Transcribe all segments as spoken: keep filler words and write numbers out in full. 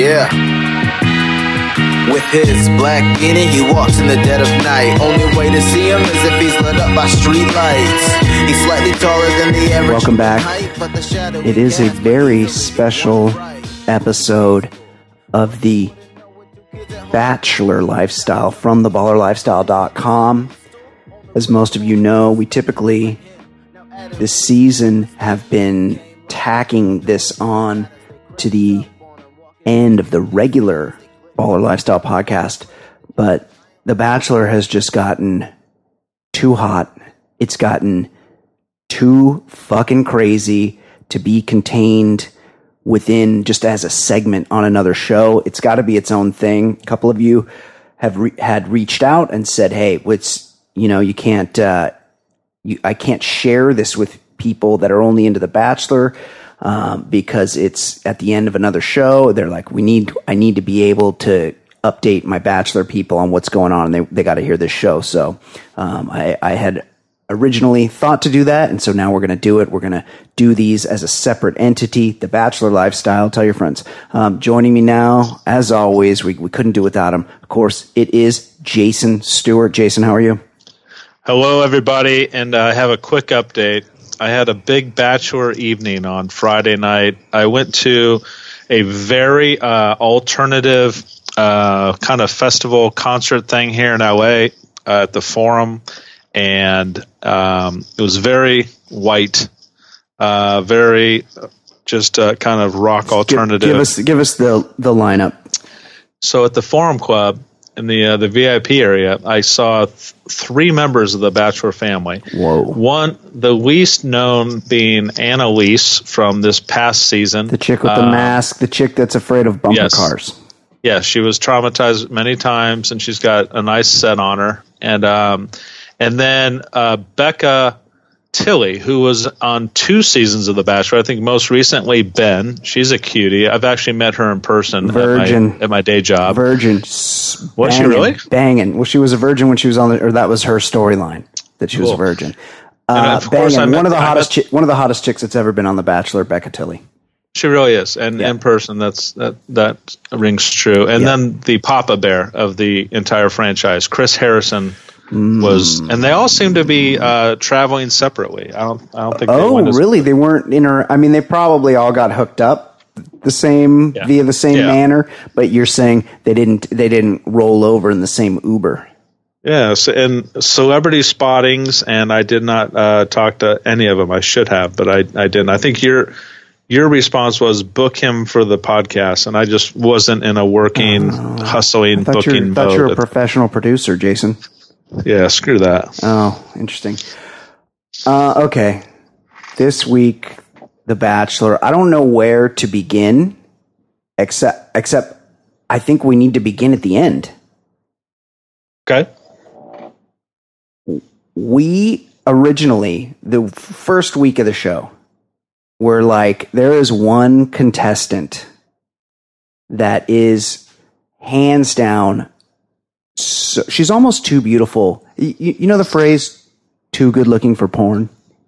Yeah. With his black beanie, he walks in the dead of night. Only way to see him is if he's lit up by street lights. He's slightly taller than the average. Welcome back. It is a very special episode of the Bachelor Lifestyle from the baller lifestyle dot com. As most of you know, we typically this season have been tacking this on to the end of the regular Baller Lifestyle podcast, but The Bachelor has just gotten too hot. It's gotten too fucking crazy to be contained within just as a segment on another show. It's got to be its own thing. A couple of you have re- had reached out and said, "Hey, it's you know you can't, uh, you, I can't share this with people that are only into The Bachelor." Um, because it's at the end of another show. They're like, we need, I need to be able to update my Bachelor people on what's going on. And they, they got to hear this show. So, um, I, I had originally thought to do that. And so now we're going to do it. We're going to do these as a separate entity, The Bachelor Lifestyle. Tell your friends. Um, joining me now, as always, we, we couldn't do without him. Of course, it is Jason Stewart. Jason, how are you? Hello, everybody. And I uh, have a quick update. I had a big Bachelor evening on Friday night. I went to a very uh, alternative uh, kind of festival concert thing here in L A uh, at the Forum, and um, it was very white, uh, very just uh, kind of rock alternative. Give, give us, give us the the lineup. So at the Forum Club in the uh, the V I P area, I saw th- three members of the Bachelor family. Whoa! One, the least known being Annalise from this past season, the chick with the uh, mask, the chick that's afraid of bumper yes. cars. Yeah, she was traumatized many times, and she's got a nice set on her. And um, and then uh, Becca Tilley, who was on two seasons of The Bachelor. I think most recently Ben. She's a cutie. I've actually met her in person virgin. At, my, at my day job. Virgin. Was banging, she really? Banging. Well, she was a virgin when she was on the, or that was her storyline, that she cool. was a virgin. Uh, of course, banging. I met, one of the I hottest, met, chi- one of the hottest chicks that's ever been on The Bachelor, Becca Tilley. She really is, and yeah. in person, that's that that rings true. And yeah. then the Papa Bear of the entire franchise, Chris Harrison. Was and they all seem to be uh, traveling separately. I don't. I don't think. Oh, they went as, really? They weren't inter. I mean, they probably all got hooked up the same yeah. via the same yeah. manner. But you're saying they didn't. They didn't roll over in the same Uber. Yes, and celebrity spottings, and I did not uh, talk to any of them. I should have, but I, I didn't. I think your your response was book him for the podcast, and I just wasn't in a working, uh, hustling I thought booking I thought mode. you were a professional producer, Jason. Yeah, screw that. Oh, interesting. Uh, okay. This week, The Bachelor. I don't know where to begin, except except I think we need to begin at the end. Okay. We originally, the first week of the show, were like, there is one contestant that is hands down. So, she's almost too beautiful. You, you know the phrase "too good looking for porn"?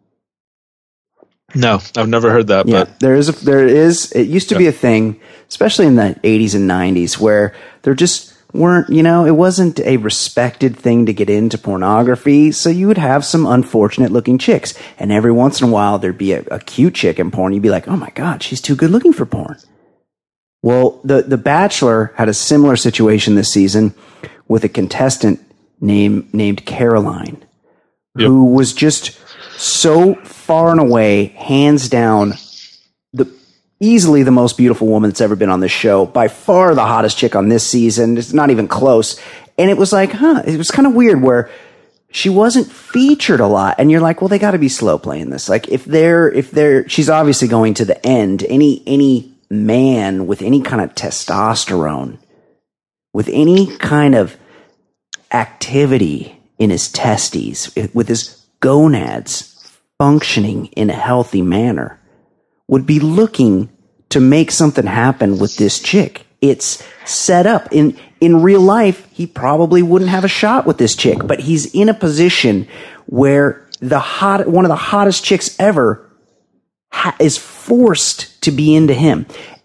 No, I've never heard that. Yeah, but there is. A, there is. It used to yeah. be a thing, especially in the eighties and nineties, where there just weren't. You know, it wasn't a respected thing to get into pornography. So you would have some unfortunate looking chicks, and every once in a while there'd be a, a cute chick in porn. You'd be like, "Oh my god, she's too good looking for porn." Well, the the Bachelor had a similar situation this season with a contestant named named Caroline, yep. who was just so far and away, hands down, the easily the most beautiful woman that's ever been on this show. By far the hottest chick on this season. It's not even close. And it was like, huh, it was kind of weird where she wasn't featured a lot. And you're like, well, they got to be slow playing this. Like if they're, if they're, she's obviously going to the end. Any, any man with any kind of testosterone, with any kind of activity in his testes, with his gonads functioning in a healthy manner, would be looking to make something happen with this chick. It's set up. In in real life, he probably wouldn't have a shot with this chick, but he's in a position where the hot one of the hottest chicks ever ha- is forced to be into him. And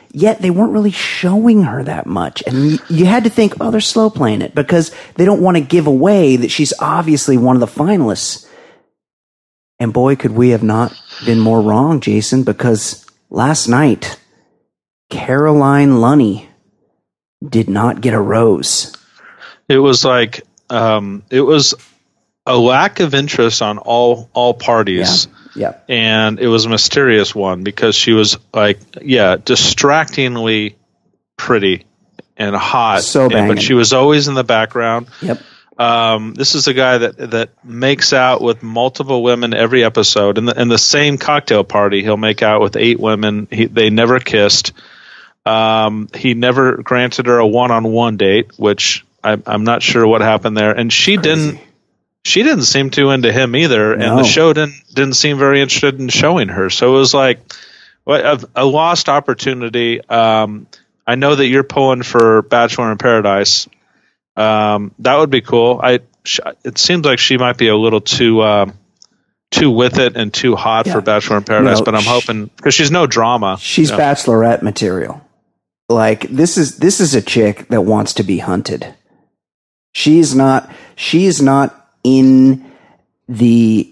yet they weren't really showing her that much. And you, you had to think, oh, they're slow playing it because they don't want to give away that she's obviously one of the finalists. And boy, could we have not been more wrong, Jason, because last night, Caroline Lunny did not get a rose. It was like, um, it was a lack of interest on all, all parties. Yeah. Yeah. And it was a mysterious one because she was like, yeah, distractingly pretty and hot. So and, banging. But she was always in the background. Yep. Um, this is a guy that, that makes out with multiple women every episode. In the, in the same cocktail party, he'll make out with eight women. He, they never kissed. Um, he never granted her a one-on-one date, which I, I'm not sure what happened there. And she Crazy. didn't. She didn't seem too into him either, No. and the show didn't didn't seem very interested in showing her. So it was like a, a lost opportunity. Um, I know that you're pulling for Bachelor in Paradise. Um, that would be cool. I sh- it seems like she might be a little too um, too with it and too hot Yeah. for Bachelor in Paradise, No, but I'm sh- hoping because she's no drama. She's you know. Bachelorette material. Like this is this is a chick that wants to be hunted. She's not. She's not in the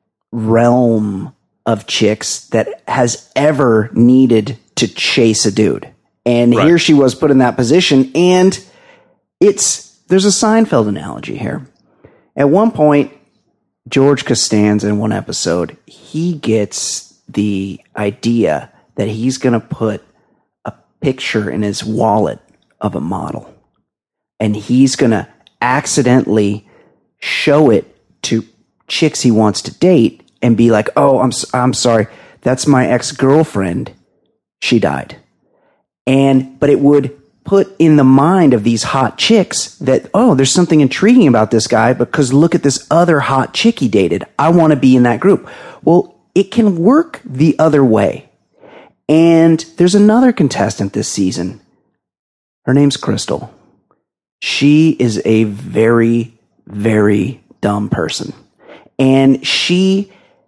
realm of chicks that has ever needed to chase a dude. And Right. here she was put in that position. And it's, there's a Seinfeld analogy here. At one point, George Costanza in one episode, he gets the idea that he's going to put a picture in his wallet of a model. And he's going to accidentally show it to chicks he wants to date and be like, oh, I'm, I'm sorry. That's my ex-girlfriend. She died. And, but it would put in the mind of these hot chicks that, oh, there's something intriguing about this guy because look at this other hot chick he dated. I want to be in that group. Well, it can work the other way. And there's another contestant this season. Her name's Crystal. She is a very, very dumb person. And she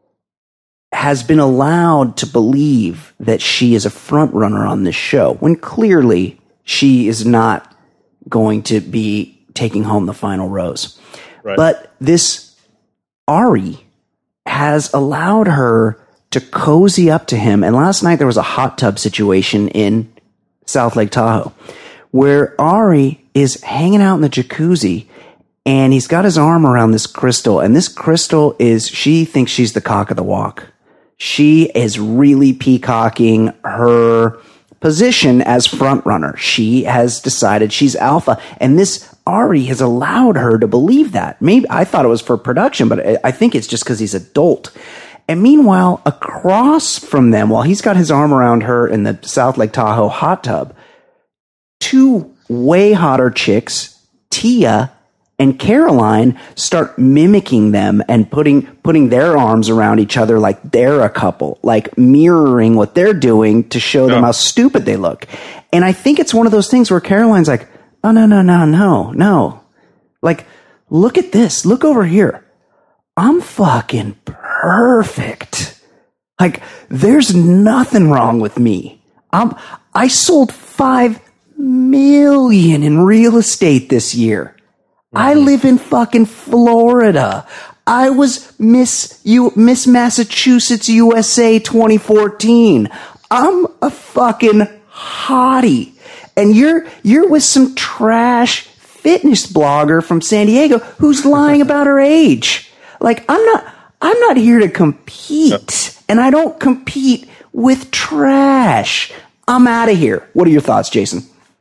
has been allowed to believe that she is a front runner on this show when clearly she is not going to be taking home the final rose. Right. But this Ari has allowed her to cozy up to him. And last night there was a hot tub situation in South Lake Tahoe where Ari is hanging out in the jacuzzi and he's got his arm around this Crystal. And this Crystal is, she thinks she's the cock of the walk. She is really peacocking her position as front runner. She has decided she's alpha. And this Ari has allowed her to believe that. Maybe I thought it was for production, but I think it's just because he's a dolt. And meanwhile, across from them, while he's got his arm around her in the South Lake Tahoe hot tub, two way hotter chicks, Tia and Caroline, start mimicking them and putting putting their arms around each other like they're a couple, like mirroring what they're doing to show them Yeah. how stupid they look. And I think it's one of those things where Caroline's like, oh, no, no, no, no, no. Like, look at this. Look over here. I'm fucking perfect. Like, there's nothing wrong with me. I'm, I sold five million in real estate this year. I live in fucking Florida. I was Miss U, Miss Massachusetts U S A twenty fourteen. I'm a fucking hottie. And you're, you're with some trash fitness blogger from San Diego who's lying about her age. Like, I'm not, I'm not here to compete, and I don't compete with trash. I'm out of here. What are your thoughts, Jason?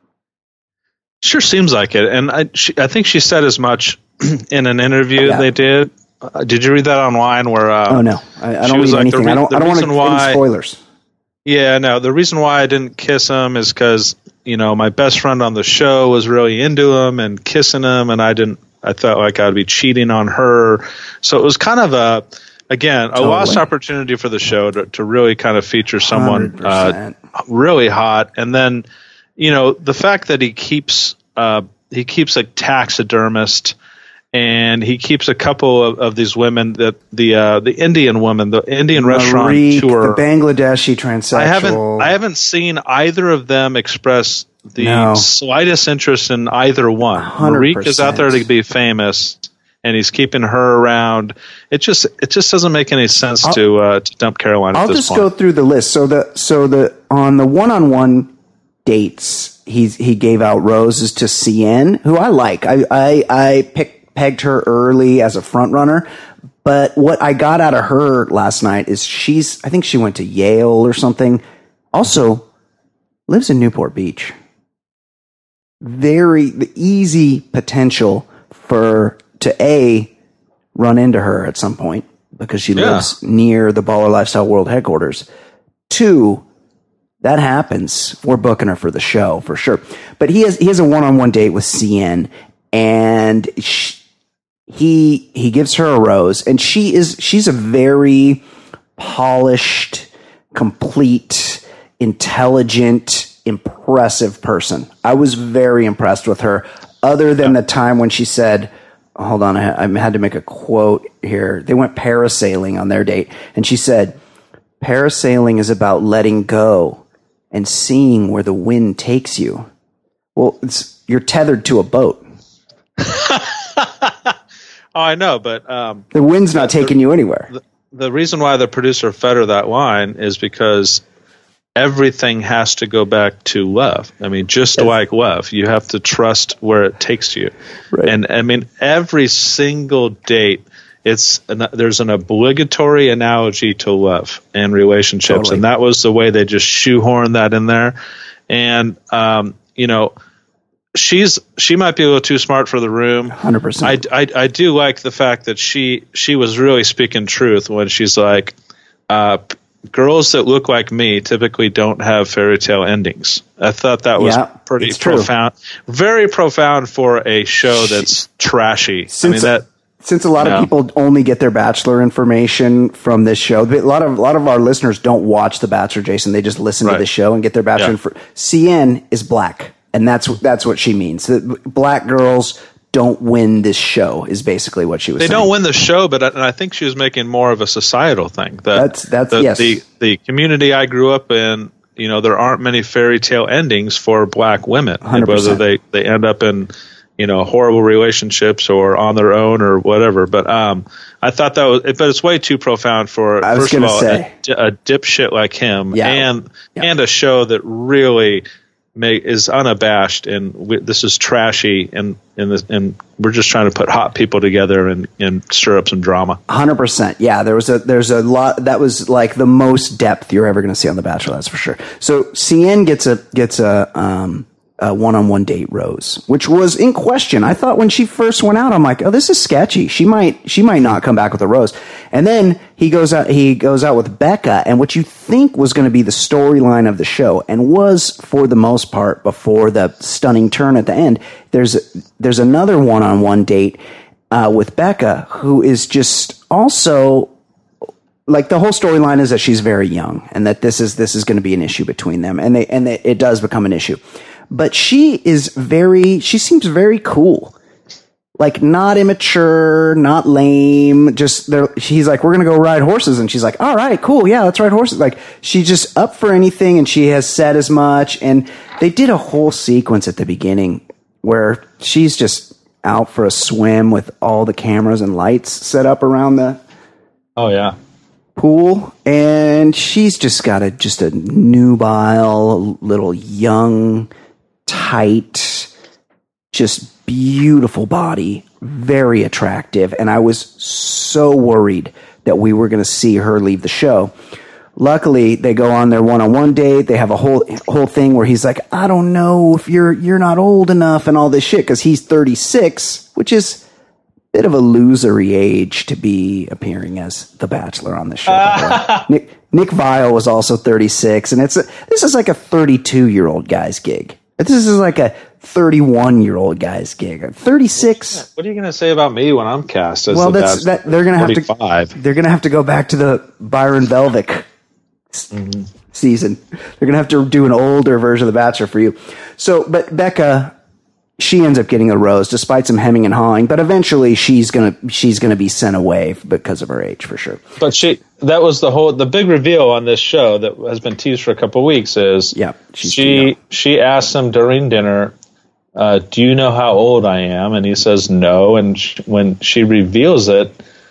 Sure seems like it, and I, she, I think she said as much in an interview Yeah. they did. Uh, did you read that online? Where uh, Oh no, I, I she don't was read like, the anything. re- I don't. the I don't want to reason get any why- spoilers. Yeah, no. The reason why I didn't kiss him is because you know my best friend on the show was really into him and kissing him, and I didn't. I felt like I'd be cheating on her, so it was kind of a again a Totally. lost opportunity for the show to, to really kind of feature someone uh, one hundred percent. really hot, and then you know the fact that he keeps uh, he keeps a taxidermist and he keeps a couple of, of these women, that the uh, the Indian woman, the Indian restaurant Marique, tour, the Bangladeshi transsexual. I haven't I haven't seen either of them express the No. slightest interest in either one. one hundred Marique is out there to be famous, and he's keeping her around. It just it just doesn't make any sense I'll, to uh, to dump Caroline. I'll at this just point. go through the list. So the so the on the one-on-one dates, he's he gave out roses to C N, who I like. I I, I picked, pegged her early as a front runner. But what I got out of her last night is she's I think she went to Yale or something. Also lives in Newport Beach. Very the easy potential for to A, run into her at some point because she Yeah. lives near the Baller Lifestyle World headquarters. Two, that happens. We're booking her for the show for sure. But he has he has a one-on-one date with C N, and she, he he gives her a rose, and she is she's a very polished, complete, intelligent, impressive person. I was very impressed with her, other than the time when she said, hold on, I, I had to make a quote here. They went parasailing on their date, and she said, parasailing is about letting go and seeing where the wind takes you. Well, it's, you're tethered to a boat. Oh, I know, but um, The wind's not taking you anywhere. the, the reason why the producer fed her that line is because everything has to go back to love. I mean, just Yes. like love, you have to trust where it takes you. Right. And I mean, every single date, it's an, there's an obligatory analogy to love and relationships, Totally. and that was the way they just shoehorned that in there. And um, you know, she's she might be a little too smart for the room. one hundred percent. I, I, I do like the fact that she she was really speaking truth when she's like, uh, p- girls that look like me typically don't have fairy tale endings. I thought that was Yeah, pretty it's true. profound, very profound for a show that's trashy. Since I mean that. Since a lot No. of people only get their Bachelor information from this show, a lot of a lot of our listeners don't watch The Bachelor, Jason. They just listen to Right. the show and get their Bachelor Yeah. info. C N is black, and that's that's what she means. That black girls don't win this show is basically what she was They saying. don't win the show, but I, and I think she was making more of a societal thing. That That's- that's- the, yes. the the community I grew up in. You know, there aren't many fairy tale endings for black women, one hundred whether percent. they they end up in you know horrible relationships or on their own or whatever. But um, I thought that was, but it's way too profound for I was first of gonna all say. a, a dipshit like him, Yeah. and Yeah. and a show that really. May, is unabashed, and we, this is trashy, and and, this, and we're just trying to put hot people together and, and stir up some drama. one hundred percent. Yeah, there was a there's a lot that was like the most depth you're ever going to see on The Bachelor, that's for sure. So C N gets a gets a um a one-on-one date rose, which was in question. I thought when she first went out, I'm like, oh, this is sketchy. She might she might not come back with a rose. And then he goes out he goes out with Becca, and what you think was going to be the storyline of the show, and was for the most part before the stunning turn at the end. There's there's another one-on-one date uh, with Becca, who is just also like the whole storyline is that she's very young, and that this is this is going to be an issue between them, and they and they, it does become an issue. But she is very she seems very cool, like not immature, not lame. Just there, he's like, we're going to go ride horses, and she's like, all right, cool, yeah, let's ride horses. Like she's just up for anything, and she has said as much. And they did a whole sequence at the beginning where she's just out for a swim with all the cameras and lights set up around the Oh yeah, pool, and she's just got a just a nubile little young, tight, just beautiful body, very attractive, and I was so worried that we were going to see her leave the show. Luckily, they go on their one-on-one date. They have a whole whole thing where he's like, I don't know if you're you're not old enough and all this shit, because he's thirty-six, which is bit of a losery age to be appearing as the Bachelor on the show. Nick Nick Viall was also thirty-six, and it's a, this is like a thirty-two year old guy's gig. This is like a thirty-one year old guy's gig. thirty-six. what are you going to say about me when I'm cast as Well, the that's best that they're gonna have to forty-five? they're gonna have to go back to the Byron Velvick s- season. They're gonna have to do an older version of the Bachelor for you. So, but Becca she ends up getting a rose despite some hemming and hawing, but eventually she's gonna she's gonna be sent away because of her age for sure. But she that was the whole the big reveal on this show that has been teased for a couple of weeks is yeah, she she asked him during dinner, uh, "Do you know how old I am?" And he says no. And sh- when she reveals it,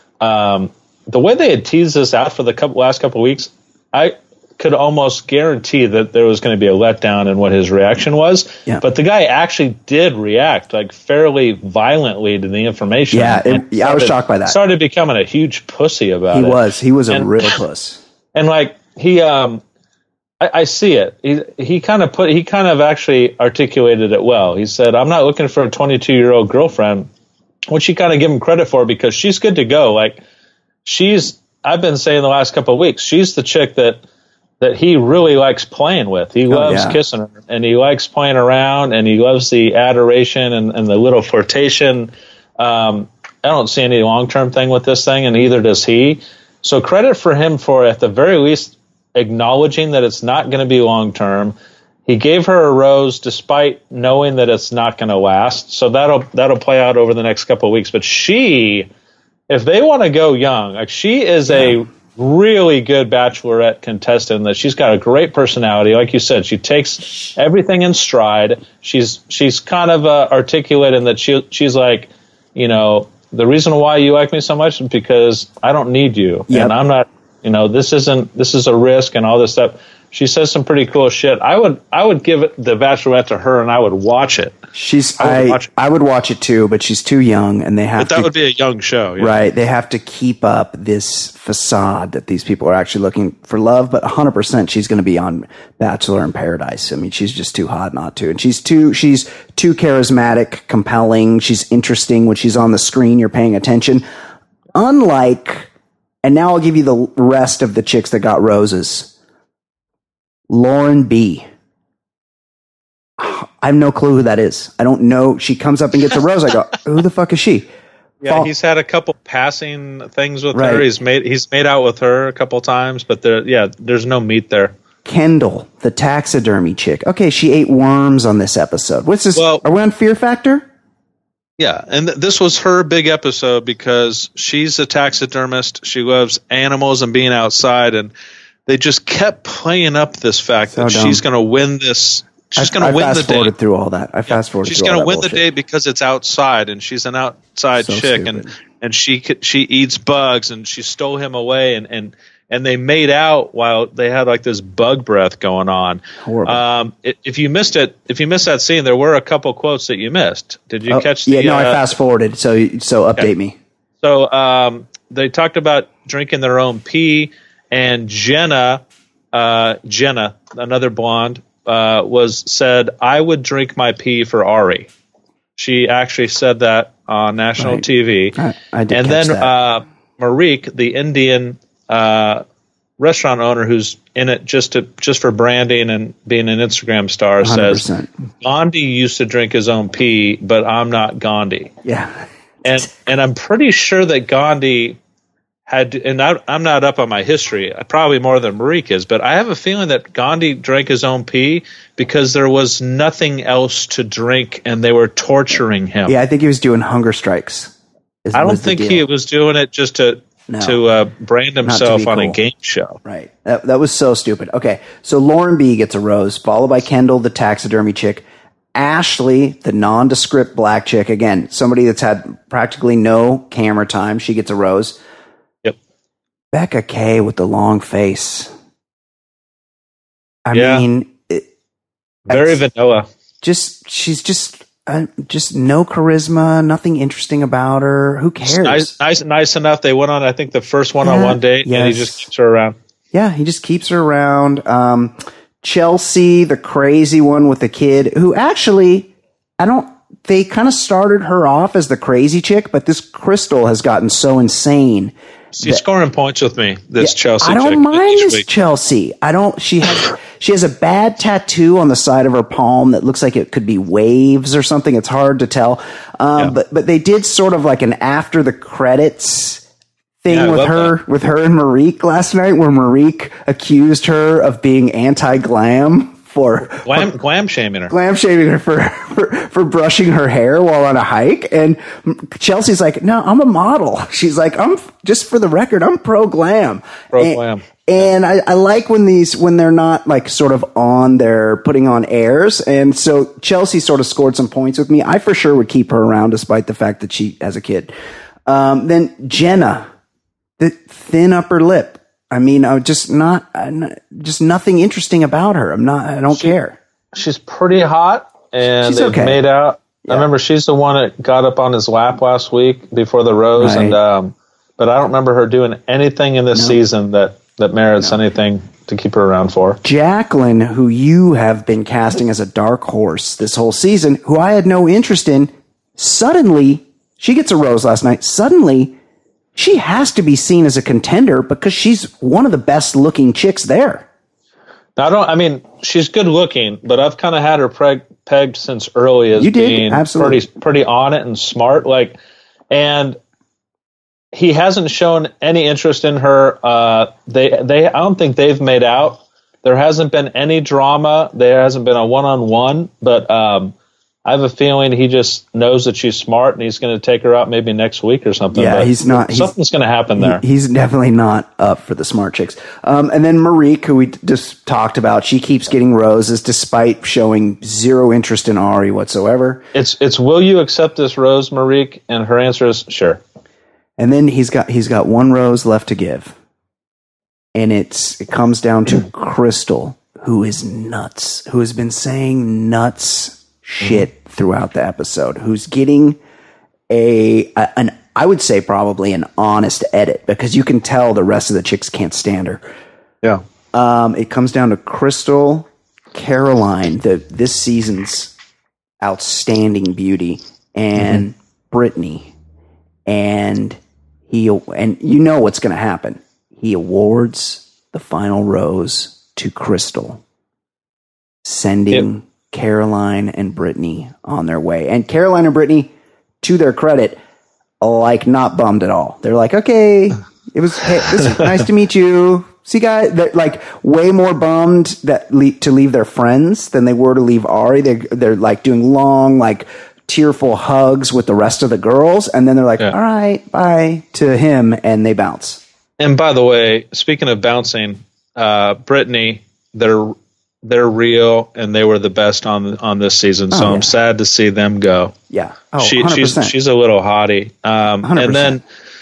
um, the way they had teased this out for the couple, last couple of weeks, I could almost guarantee that there was going to be a letdown in what his reaction was. Yeah. But the guy actually did react like fairly violently to the information. Yeah, it, started, yeah I was shocked by that. Started becoming a huge pussy about he it. He was. He was a and, real puss. And like he, um, I, I see it. He he kind of put he kind of actually articulated it well. He said, "I'm not looking for a twenty-two year old girlfriend," which you kind of give him credit for because she's good to go. Like she's. I've been saying the last couple of weeks, she's the chick that. that he really likes playing with. He loves oh, yeah. kissing her, and he likes playing around, and he loves the adoration and, and the little flirtation. Um, I don't see any long-term thing with this thing, and neither does he. So credit for him for, at the very least, acknowledging that it's not going to be long-term. He gave her a rose despite knowing that it's not going to last. So that'll that'll play out over the next couple of weeks. But she, if they want to go young, like she is yeah. a really good bachelorette contestant that she's got a great personality. Like you said, she takes everything in stride. She's she's kind of uh, articulate in that she she's like, you know, the reason why you like me so much is because I don't need you. Yep. And I'm not, you know, this isn't, this is a risk and all this stuff. She says some pretty cool shit. I would, I would give it the Bachelorette to her and I would watch it. She's, I would, I, watch, it. I would watch it too, but she's too young and they have but that to, would be a young show. Yeah. Right. They have to keep up this facade that these people are actually looking for love, but one hundred percent she's going to be on Bachelor in Paradise. I mean, she's just too hot not to. And she's too, she's too charismatic, compelling. She's interesting when she's on the screen. You're paying attention. Unlike, and now I'll give you the rest of the chicks that got roses. Lauren B. I have no clue who that is. I don't know. She comes up and gets a rose. I go, who the fuck is she? Yeah, Fall. He's had a couple passing things with right. her. He's made he's made out with her a couple times, but there, yeah, there's no meat there. Kendall, the taxidermy chick. Okay, she ate worms on this episode. What's this? Well, are we on Fear Factor? Yeah, and th- this was her big episode because she's a taxidermist. She loves animals and being outside, and they just kept playing up this fact so that dumb. she's going to win this. She's going to win the day. I fast forwarded through all that. I fast forwarded. She's going to win bullshit. the day because it's outside, and she's an outside so chick, stupid. and and she she eats bugs, and she stole him away, and and and they made out while they had like this bug breath going on. Horrible. Um, if you missed it, if you missed that scene, there were a couple quotes that you missed. Did you oh, catch? The, yeah, no, uh, I fast forwarded. So so update okay. me. So um, they talked about drinking their own pee, and Jenna. Uh, Jenna, another blonde, uh, was said, I would drink my pee for Ari. She actually said that on national right. T V. I, I did and catch then that. Uh, Marique, the Indian uh, restaurant owner who's in it just to just for branding and being an Instagram star, one hundred percent. Says, Gandhi used to drink his own pee, but I'm not Gandhi. Yeah. and and I'm pretty sure that Gandhi had, and I, I'm not up on my history, probably more than Marique is, but I have a feeling that Gandhi drank his own pee because there was nothing else to drink and they were torturing him. Yeah, I think he was doing hunger strikes. I don't think he was doing it just to no, to uh, brand himself on cool. a game show. Right. That, that was so stupid. Okay, so Lauren B gets a rose, followed by Kendall, the taxidermy chick. Ashley, the nondescript black chick, again, somebody that's had practically no camera time, she gets a rose. Becca K with the long face. I yeah. mean, it, very vanilla. Just she's just uh, just no charisma, nothing interesting about her. Who cares? Nice, nice, nice enough. They went on, I think, the first one-on-one yeah, date, yes. and he just keeps her around. Yeah, he just keeps her around. Um, Chelsea, the crazy one with the kid, who actually, I don't. They kind of started her off as the crazy chick, but this Crystal has gotten so insane. She's scoring points with me, this yeah, Chelsea I don't chick mind this week. Chelsea. I don't, she has, she has a bad tattoo on the side of her palm that looks like it could be waves or something. It's hard to tell. Um, yeah. but, but they did sort of like an after the credits thing yeah, with her, that. with her and Marique last night, where Marique accused her of being anti-glam for glam, for, glam shaming her, glam shaming her for, for for brushing her hair while on a hike. And Chelsea's like, no, I'm a model. She's like, I'm just for the record, I'm pro glam. Pro and, glam. And I, I like when these when they're not like sort of on, they're putting on airs. And so Chelsea sort of scored some points with me. I for sure would keep her around despite the fact that she has a kid. Um, then Jenna, the thin upper lip. I mean, I just not, just nothing interesting about her. I'm not, I don't she, care. She's pretty hot, and she's they've okay. made out. Yeah. I remember she's the one that got up on his lap last week before the rose, right. and um, but I don't remember her doing anything in this no. season that that merits no. anything to keep her around for. Jacqueline, who you have been casting as a dark horse this whole season, who I had no interest in, suddenly she gets a rose last night. Suddenly. She has to be seen as a contender because she's one of the best looking chicks there. I don't, I mean, she's good looking, but I've kind of had her preg, pegged since early as you did, being absolutely. pretty, pretty on it and smart. Like, and he hasn't shown any interest in her. Uh, they, they, I don't think they've made out. There hasn't been any drama. There hasn't been a one-on-one, but, um, I have a feeling he just knows that she's smart and he's going to take her out maybe next week or something. Yeah, but he's not. Something's going to happen there. He, he's definitely not up for the smart chicks. Um, and then Marique, who we just talked about, she keeps getting roses despite showing zero interest in Ari whatsoever. It's it's will you accept this rose, Marique? And her answer is sure. And then he's got he's got one rose left to give, and it's it comes down to Crystal, who is nuts, who has been saying nuts. Shit throughout the episode, who's getting a, a an I would say probably an honest edit because you can tell the rest of the chicks can't stand her. Yeah. Um, it comes down to Crystal, Caroline, the this season's outstanding beauty, and mm-hmm. Brittany, and he and you know what's going to happen. He awards the final rose to Crystal, sending. Yep. Caroline and Brittany on their way. And Caroline and Brittany, to their credit, like not bummed at all. They're like, okay, it was hey, this is nice to meet you. See, guys, they're like way more bummed that le- to leave their friends than they were to leave Ari. They're, they're like doing long, like tearful hugs with the rest of the girls. And then they're like, yeah. all right, bye to him. And they bounce. And by the way, speaking of bouncing, uh, Brittany, they're, They're real, and they were the best on on this season. So oh, yeah. I'm sad to see them go. Yeah, oh, she, she's she's a little hottie. Um, and then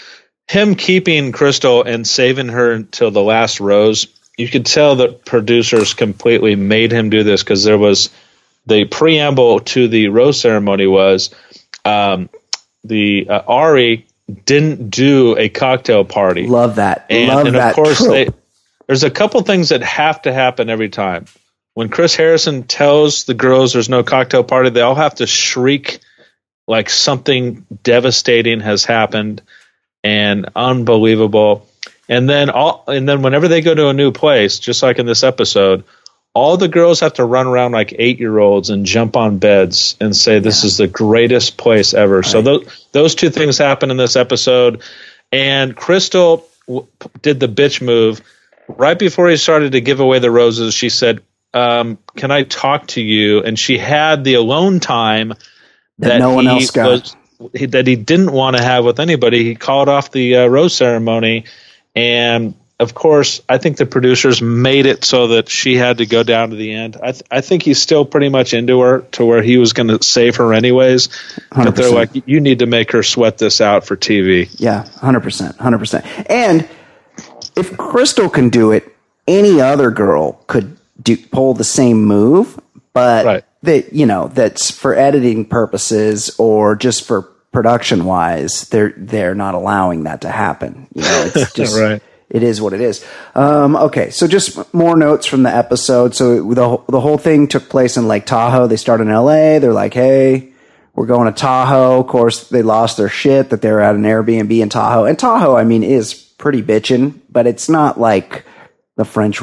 him keeping Crystal and saving her until the last rose. You could tell that producers completely made him do this because there was the preamble to the rose ceremony was um, the uh, Ari didn't do a cocktail party. Love that. And, Love and that. Of course, they, trope. There's a couple things that have to happen every time. When Chris Harrison tells the girls there's no cocktail party, they all have to shriek like something devastating has happened and unbelievable. And then all, and then whenever they go to a new place, just like in this episode, all the girls have to run around like eight-year-olds and jump on beds and say this yeah. is the greatest place ever. Right. So those those two things happen in this episode. And Crystal w- did the bitch move. Right before he started to give away the roses, she said, Um, can I talk to you? And she had the alone time that, that no one else got. Was, that he didn't want to have with anybody. He called off the uh, rose ceremony. And of course, I think the producers made it so that she had to go down to the end. I, th- I think he's still pretty much into her to where he was going to save her anyways. one hundred percent. But they're like, you need to make her sweat this out for T V. Yeah, one hundred percent. one hundred percent. And if Crystal can do it, any other girl could do pull the same move, but right. that you know that's for editing purposes or just for production wise, they're they're not allowing that to happen. You know, it's just right. It is what it is. Um, okay, so just more notes from the episode. So the the whole thing took place in Lake Tahoe. They started in L A. They're like, hey, we're going to Tahoe. Of course, they lost their shit that they were at an Airbnb in Tahoe. And Tahoe, I mean, is pretty bitchin', but it's not like the French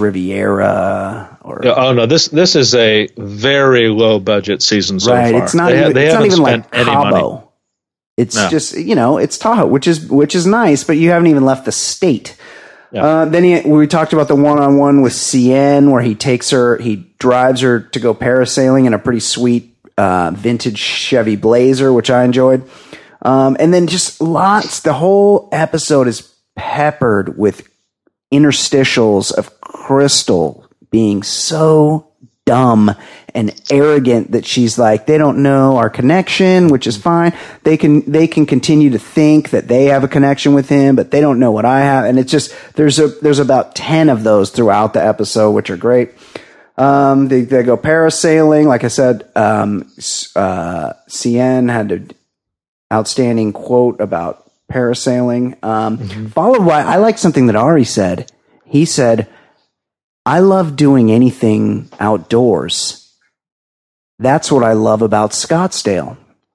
Riviera or oh no this this is a very low budget season so right. far. It's not they even, they it's not even like any Cabo. Money. It's no. just you know it's Tahoe, which is which is nice, but you haven't even left the state. Yeah. Uh, then he, we talked about the one-on-one with Cien, where he takes her, he drives her to go parasailing in a pretty sweet uh, vintage Chevy Blazer, which I enjoyed. Um, and then just lots, the whole episode is peppered with interstitials of Crystal being so dumb and arrogant that she's like, they don't know our connection, which is fine. They can, they can continue to think that they have a connection with him, but they don't know what I have. And it's just, there's a, there's about ten of those throughout the episode, which are great. Um, they, they go parasailing. Like I said, um, uh, Cien had an outstanding quote about parasailing. Um, mm-hmm. followed by, I like something that Ari said. He said, I love doing anything outdoors. That's what I love about Scottsdale.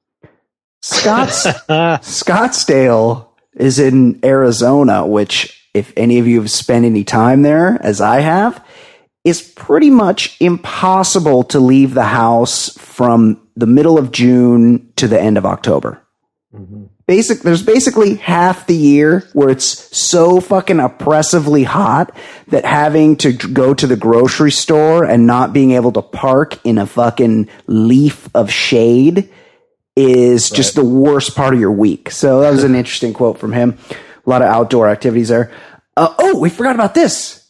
Scotts, Scottsdale is in Arizona, which, if any of you have spent any time there, as I have, is pretty much impossible to leave the house from the middle of June to the end of October. Mm-hmm. Basic, there's basically half the year where it's so fucking oppressively hot that having to go to the grocery store and not being able to park in a fucking leaf of shade is right. just the worst part of your week. So that was an interesting quote from him. A lot of outdoor activities there. Uh, oh, we forgot about this.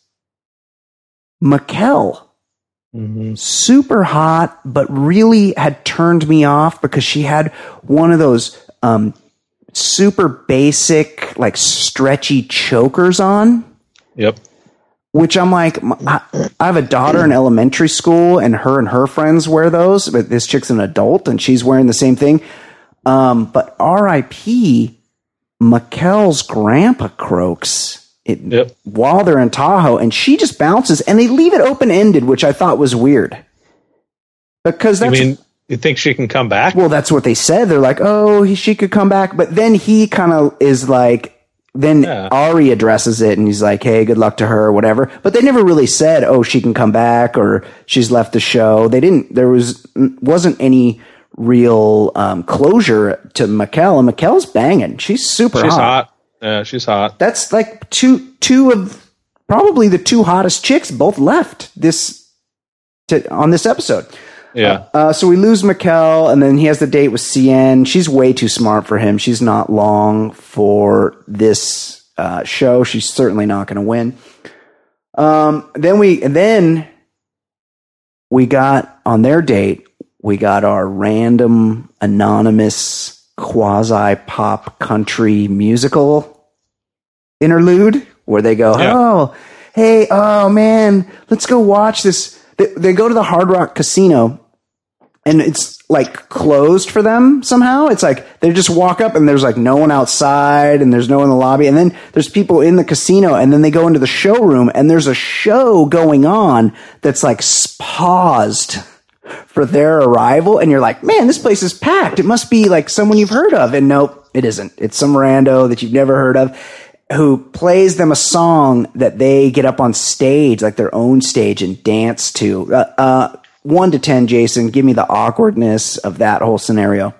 Mikkel. Mm-hmm. Super hot, but really had turned me off because she had one of those um, super basic, like stretchy chokers on. Yep. Which I'm like, I, I have a daughter in elementary school, and her and her friends wear those, but this chick's an adult and she's wearing the same thing. Um, but R I P Mikkel's grandpa croaks it, yep. while they're in Tahoe, and she just bounces, and they leave it open ended, which I thought was weird. Because that's, you mean you think she can come back? Well, that's what they said. They're like, oh, he, she could come back, but then he kind of is like. Then yeah. Ari addresses it, and he's like, hey, good luck to her, or whatever. But they never really said, oh, she can come back, or she's left the show. They didn't, there was, wasn't any real um, closure to Mikkel, and Mikkel's banging. She's super she's hot. hot. Yeah, she's hot. That's like two, two of probably the two hottest chicks both left this, to, on this episode. Yeah. Uh, so we lose Mikkel, and then he has the date with Cien. She's way too smart for him. She's not long for this uh, show. She's certainly not going to win. Um, then we, and then we got on their date. We got our random anonymous quasi pop country musical interlude where they go, yeah. "Oh, hey, oh man, let's go watch this." They, they go to the Hard Rock Casino. And it's like closed for them somehow. It's like they just walk up and there's like no one outside and there's no one in the lobby. And then there's people in the casino, and then they go into the showroom and there's a show going on that's like paused for their arrival. And you're like, man, this place is packed. It must be like someone you've heard of. And nope, it isn't. It's some rando that you've never heard of who plays them a song that they get up on stage, like their own stage, and dance to. Uh, uh, One to ten, Jason, give me the awkwardness of that whole scenario.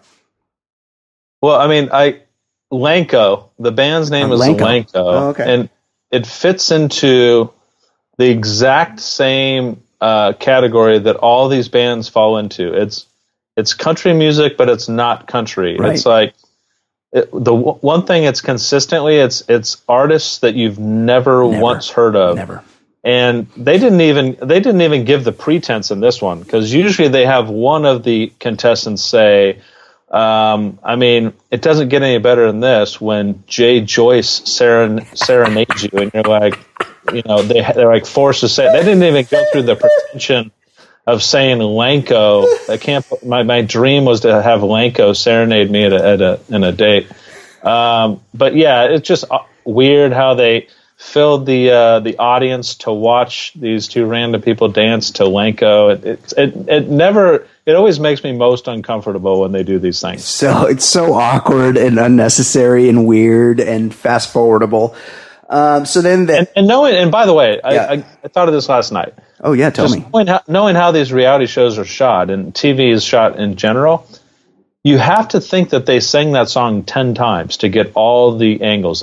Well, I mean, I Lanco, the band's name oh, is Lanco, Lanco oh, okay. and it fits into the exact same uh, category that all these bands fall into. It's it's country music, but it's not country. Right. It's like it, the w- one thing it's consistently it's it's artists that you've never, never once heard of. Never. And they didn't even they didn't even give the pretense in this one, because usually they have one of the contestants say, um, I mean, it doesn't get any better than this when Jay Joyce seren- serenades you, and you're like, you know, they they're like forced to say. They didn't even go through the pretension of saying Lanco. I can't. My my dream was to have Lanco serenade me at a, at a in a date. Um, but yeah, it's just weird how they filled the uh, the audience to watch these two random people dance to Lanco. It, it it it never. It always makes me most uncomfortable when they do these things. So it's so awkward and unnecessary and weird and fast forwardable. Um, so then, the, and, and knowing, and by the way, yeah. I, I, I thought of this last night. Oh yeah, tell Just me. Knowing how, knowing how these reality shows are shot and T V is shot in general, you have to think that they sang that song ten times to get all the angles in.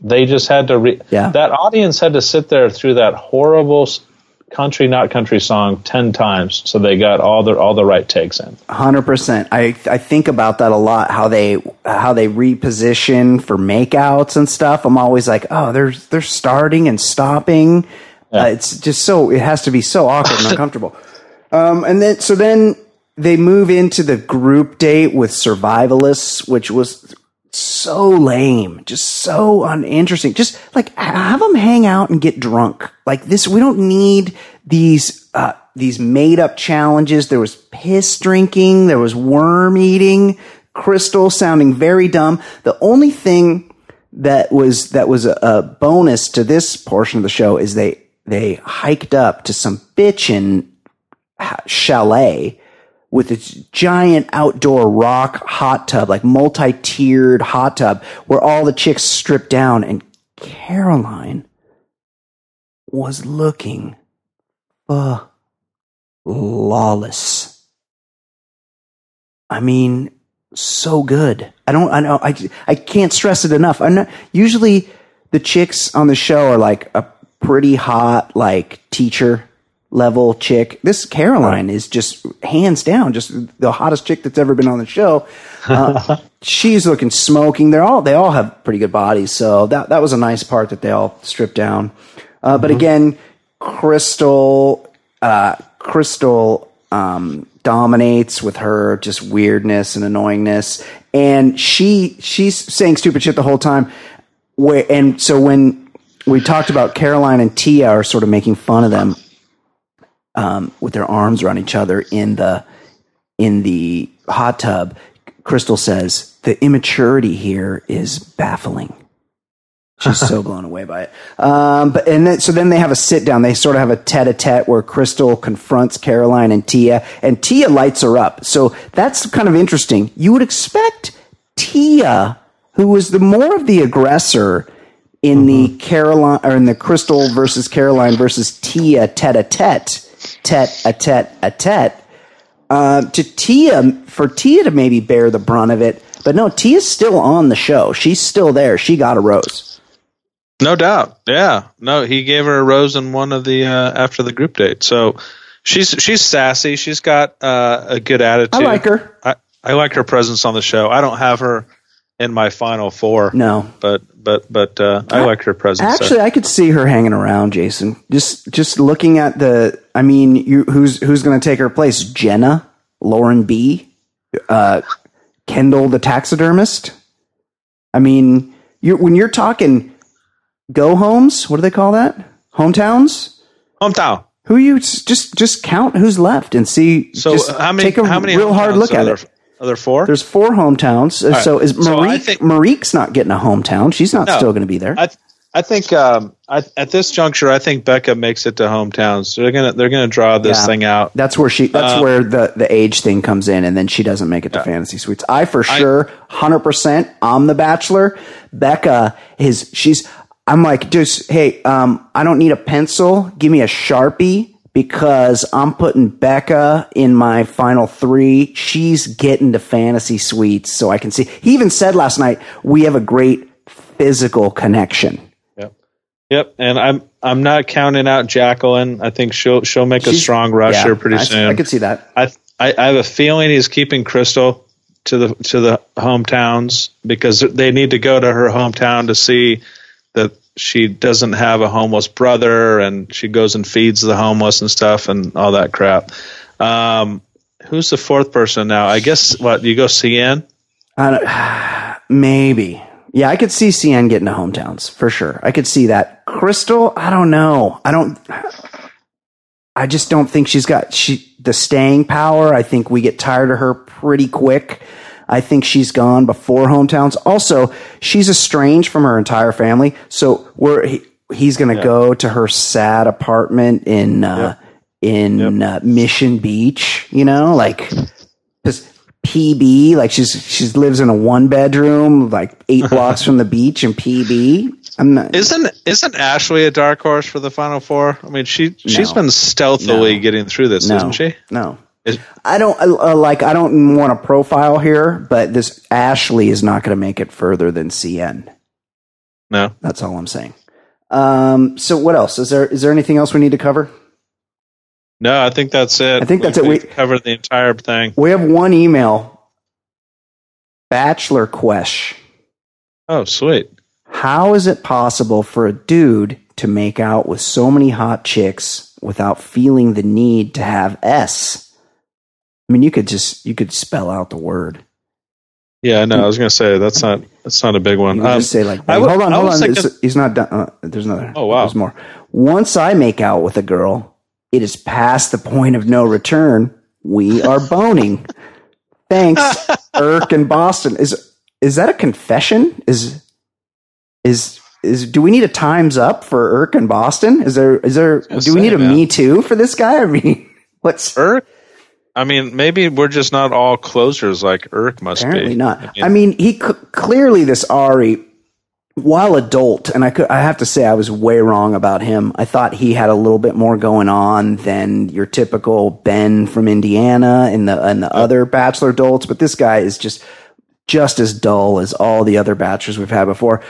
They just had to re- yeah. that audience had to sit there through that horrible country not country song ten times so they got all the all the right takes in. one hundred percent. I I think about that a lot, how they how they reposition for makeouts and stuff. I'm always like, "Oh, they're they're starting and stopping." Yeah. Uh, it's just so it has to be so awkward and uncomfortable. Um and then so then they move into the group date with Survivalists, which was so lame, just so uninteresting. Just like have them hang out and get drunk. Like this, we don't need these uh, these made up challenges. There was piss drinking, there was worm eating, Crystal sounding very dumb. The only thing that was that was a, a bonus to this portion of the show is they they hiked up to some bitchin' chalet with its giant outdoor rock hot tub, like multi-tiered hot tub, where all the chicks stripped down, and Caroline was looking uh, flawless. I mean, so good. I don't, I know, I, I can't stress it enough. I'm not, usually the chicks on the show are like a pretty hot, like teacher level chick. This Caroline is just hands down just the hottest chick that's ever been on the show. Uh, she's looking smoking. They're all they all have pretty good bodies, so that that was a nice part that they all stripped down. Uh, mm-hmm. But again, Crystal, uh, Crystal um, dominates with her just weirdness and annoyingness, and she she's saying stupid shit the whole time. Where and so when we talked about Caroline and Tia are sort of making fun of them. Um, with their arms around each other in the in the hot tub, Crystal says the immaturity here is baffling. She's so blown away by it. Um, but and then, so then they have a sit down. They sort of have a tete a tete where Crystal confronts Caroline and Tia, and Tia lights her up. So that's kind of interesting. You would expect Tia, who was the more of the aggressor in mm-hmm. the Caroline or in the Crystal versus Caroline versus Tia tete a tete. Tete a tete a tete uh, to Tia for Tia to maybe bear the brunt of it, but no, Tia's still on the show. She's still there. She got a rose, no doubt. Yeah, no, he gave her a rose in one of the uh, after the group date. So she's she's sassy. She's got uh, a good attitude. I like her. I, I like her presence on the show. I don't have her in my final four. No, but but but uh, I, I like her presence. Actually, there. I could see her hanging around, Jason. Just just looking at the. I mean, you, who's who's going to take her place? Jenna, Lauren B, uh, Kendall the taxidermist. I mean, you when you're talking go homes, what do they call that? Hometowns. Hometown. Who you just just count who's left and see. So just how many? Take a how many real hard look at there, it. Are there four? There's four hometowns. Right. So is Marique? So I think, Marique's not getting a hometown. She's not no, still going to be there. I, I think um, I, at this juncture, I think Becca makes it to hometowns. So they're gonna they're gonna draw this yeah, thing out. That's where she. That's um, where the, the age thing comes in, and then she doesn't make it to yeah. Fantasy Suites. I for sure, hundred percent. I'm the Bachelor. Becca is. She's. I'm like, just hey, um, I don't need a pencil. Give me a Sharpie. Because I'm putting Becca in my final three. She's getting to Fantasy Suites so I can see. He even said last night, we have a great physical connection. Yep. Yep. And I'm I'm not counting out Jacqueline. I think she'll she'll make She's, a strong rush yeah, here pretty I, soon. I could see that. I, I I have a feeling he's keeping Crystal to the to the hometowns because they need to go to her hometown to see that she doesn't have a homeless brother and she goes and feeds the homeless and stuff and all that crap. Um, who's the fourth person now? I guess what you go C N? Uh, maybe. Yeah, I could see C N getting to hometowns for sure. I could see that. Crystal, I don't know. I don't, I just don't think she's got she the staying power. I think we get tired of her pretty quick. I think she's gone before hometowns. Also, she's estranged from her entire family. So we're, he, he's going to yeah. go to her sad apartment in, uh, yep. in, yep. Uh, Mission Beach, you know, like just P B, like she's, she lives in a one bedroom, like eight blocks from the beach in P B. I'm not, isn't, isn't Ashley a dark horse for the final four? I mean, she, she's no. been stealthily no. getting through this, no. isn't she? No. I don't uh, like. I don't want to profile here, but this Ashley is not going to make it further than C N. No. That's all I'm saying. Um, so what else? Is there is there anything else we need to cover? No, I think that's it. I think that's we, it. We we covered the entire thing. We have one email. Bachelor Quesh. Oh, sweet. How is it possible for a dude to make out with so many hot chicks without feeling the need to have S? I mean, you could just you could spell out the word. Yeah, no, I was going to say that's not that's not a big one. You um, just say like, would, hold on, hold on. Thinking, he's not done. Uh, there's another. Oh wow, there's more. Once I make out with a girl, it is past the point of no return. We are boning. Thanks, Irk in Boston. Is is that a confession? Is is is do we need a times up for Irk in Boston? Is there is there do say, we need a man. Me Too for this guy? I mean, what's Irk? I mean, maybe we're just not all closers like Irk must apparently be. not. I mean, I mean, he c- clearly this Ari, while adult, and I could I have to say I was way wrong about him. I thought he had a little bit more going on than your typical Ben from Indiana and the and the yeah. other Bachelor adults. But this guy is just just as dull as all the other bachelors we've had before.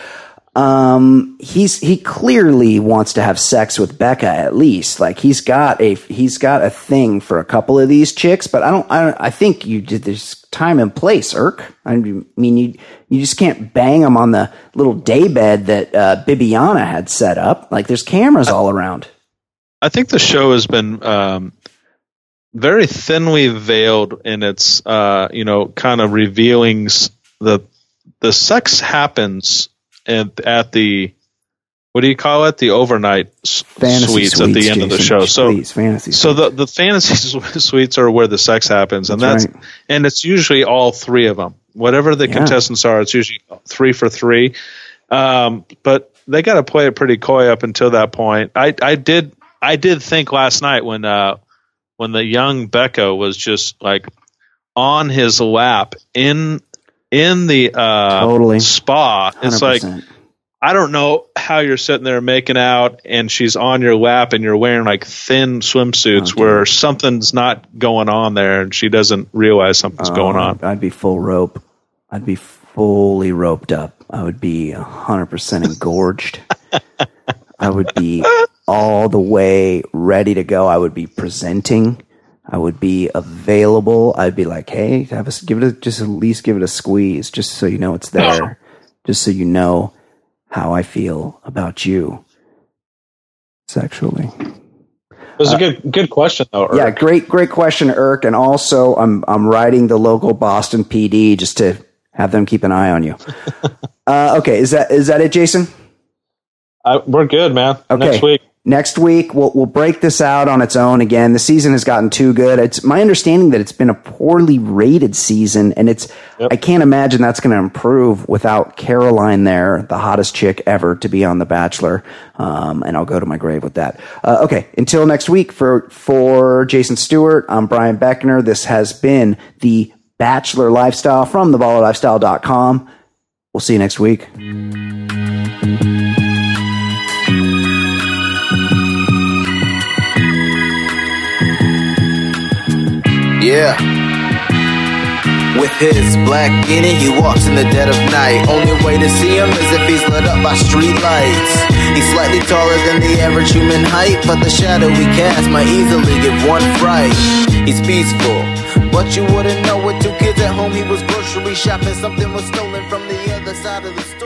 Um, he's he clearly wants to have sex with Becca at least. Like he's got a he's got a thing for a couple of these chicks, but I don't I don't, I think you did there's time and place, Irk. I mean you you just can't bang them on the little daybed that uh, Bibiana had set up. Like there's cameras all around. I think the show has been um, very thinly veiled in its uh, you know kind of revealing the the sex happens. And at the, what do you call it? The overnight fantasy suites, suites at the end Jason, of the show. So, please, fantasy so the, the fantasy suites are where the sex happens, and that's, that's right. and it's usually all three of them. Whatever the yeah. contestants are, it's usually three for three. Um, but they got to play it pretty coy up until that point. I, I did, I did think last night when, uh, when the young Becca was just like on his lap in. In the uh, totally. spa, it's one hundred percent. like, I don't know how you're sitting there making out and she's on your lap and you're wearing like thin swimsuits okay. where something's not going on there and she doesn't realize something's oh, going on. I'd be full rope. I'd be fully roped up. I would be one hundred percent engorged. I would be all the way ready to go. I would be presenting. I would be available. I'd be like, hey, have us give it a, just at least give it a squeeze, just so you know it's there, just so you know how I feel about you sexually. It was uh, a good good question though, Irk. Yeah, great great question, Irk. And also, I'm I'm writing the local Boston P D just to have them keep an eye on you. uh, okay, is that is that it, Jason? Uh, we're good, man. Okay. Next week. Next week, we'll we'll break this out on its own again. The season has gotten too good. It's my understanding that it's been a poorly rated season, and it's yep. I can't imagine that's going to improve without Caroline there, the hottest chick ever to be on The Bachelor. Um, and I'll go to my grave with that. Uh, okay, until next week, for for Jason Stewart, I'm Brian Beckner. This has been the Bachelor Lifestyle from the baller lifestyle dot com. We'll see you next week. Yeah. With his black guinea, he walks in the dead of night. Only way to see him is if he's lit up by street lights. He's slightly taller than the average human height, but the shadow he casts might easily give one fright. He's peaceful, but you wouldn't know. With two kids at home, he was grocery shopping. Something was stolen from the other side of the store.